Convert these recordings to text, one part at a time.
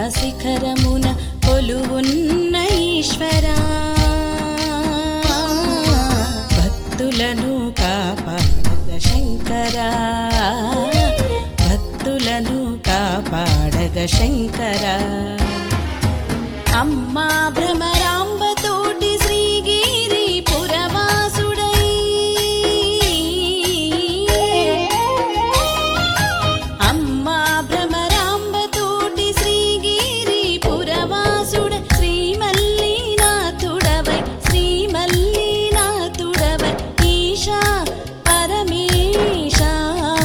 శిఖరమున కొలువున్న ఈశ్వరా, భక్తులను కాపాడగ శంకరా, భక్తులను కాపాడగ శంకరా. అమ్మా భ్రమరాంబతోటి శ్రీగిరి పురవాసుడై, అమ్మా భ్రమరాంబతోటి శ్రీగిరి పురవాసుడ, శ్రీమల్లీనాథుడవై శ్రీమల్లీనాథుడవై ఈశా పరమేశా,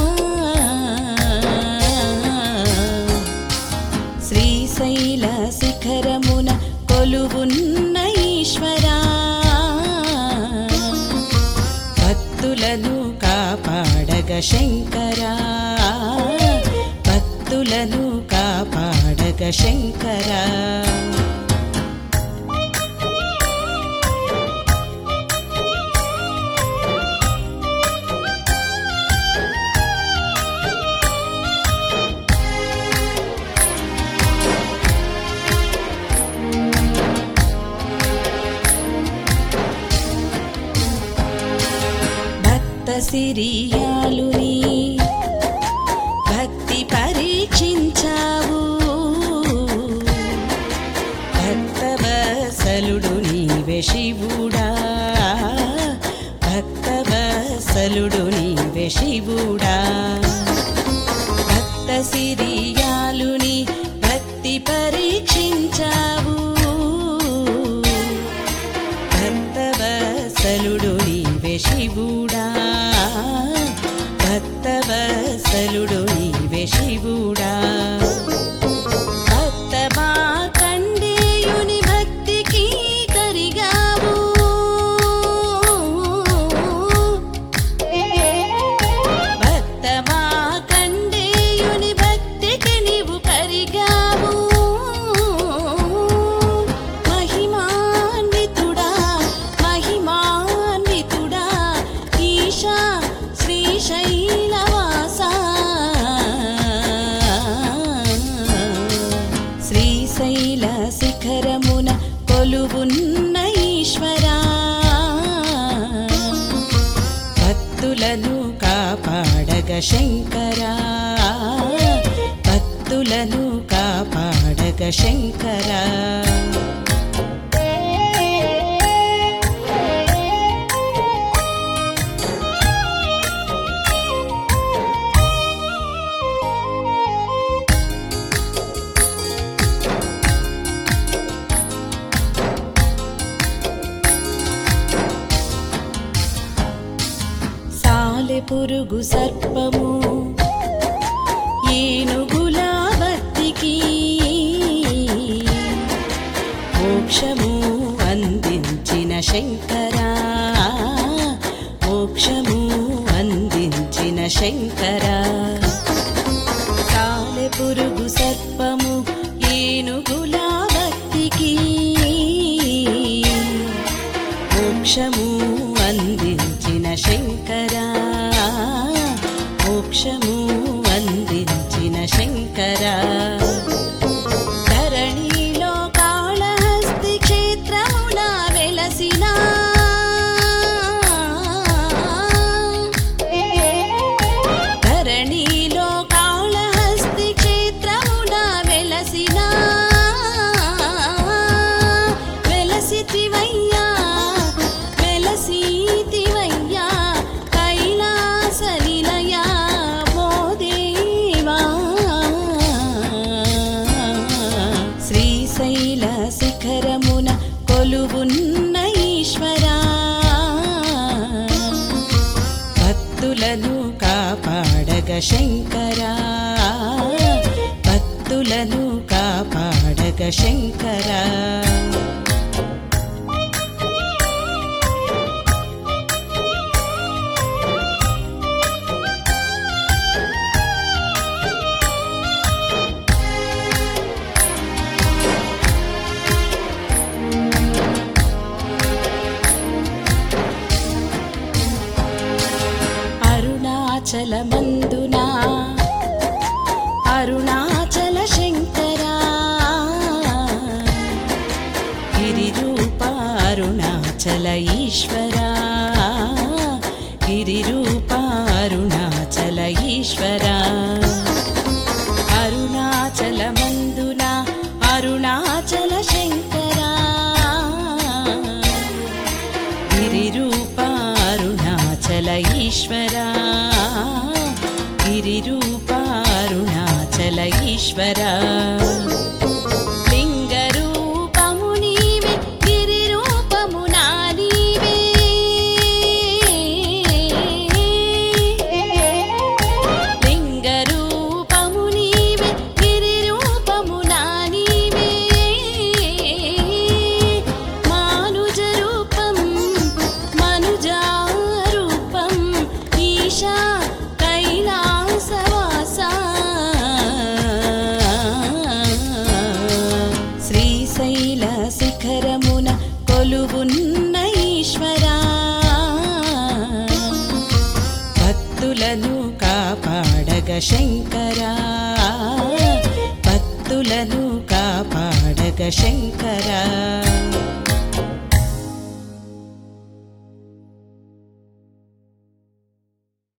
శ్రీశైల శిఖరమున కొలువున్న ఈశ్వరా, భక్తులను కాపాడగ శంకరా, భక్తులను కాపాడగ శంకరా. సిరియాలుని భక్తి పరీక్షించావు, భక్తవత్సలుడు నీవే శివుడా, భక్తవత్సలుడు నీవే శివుడా. భక్త సిరియాలుని భక్తి పరీక్షించావు, భక్తవత్సలుడు నీవే శివుడా, భక్తవత్సలుడు నీవే శివుడా. భక్త మార్కండేయుని భక్తికి కరిగావు, భక్త మార్కండేయుని భక్తికి నీవు కరిగావు. మహిమాన్వితుడా మహిమాన్వితుడా ఈశా శ్రీశైలవాసా, శ్రీశైల శిఖరమున కొలువున్న ఈశ్వరా, భక్తులను కాపాడగ శంకరా, భక్తులను కాపాడగ శంకరా. పురుగు సర్పము ఏనుగుల భక్తికి మోక్షము అందించిన శంకరా, మోక్షము అందించిన శంకరా. పురుగు సర్పము ఏనుగుల భక్తికి మోక్షము అందించిన శంకరా, మోక్షము అందించిన శంకరా. ధరణిలో కాళహస్తి క్షేత్రమున వెలసిన ధరణిలో కాళహస్తి క్షేత్రమున వెలసిన వెలసితివయ్యా వెలసితివయ్యా కైలాస నిలయా ఓ దేవా. శ్రీశైల శిఖరమున కొలువున్న ఈశ్వరా, భక్తులను కాపాడగ శంకరా, భక్తులను కాపాడగ శంకరా. అరుణాచలమందునా అరుణాచల శంకరా, ఈశ్వరా గిరిరూప అరుణాచల ఈశ్వరా అరుణాచలమందున అరుణాచల శంకరా గిరిరూప అరుణాచల ఈశ్వరా గిరిరూప అరుణాచల ఈశ్వరా లింగరూపము నీవే గిరిరూపము నా నీవే లింగరూపము నీవే గిరిరూపము నా నీవే మానుజ రూపం మనుజారూపం ఈశా కైలాసవాసా శ్రీశైల శిఖరమున కొలువున్న ఈశ్వరా భక్తులను కాపాడగ శంకరా భక్తులను కాపాడగ శంకరా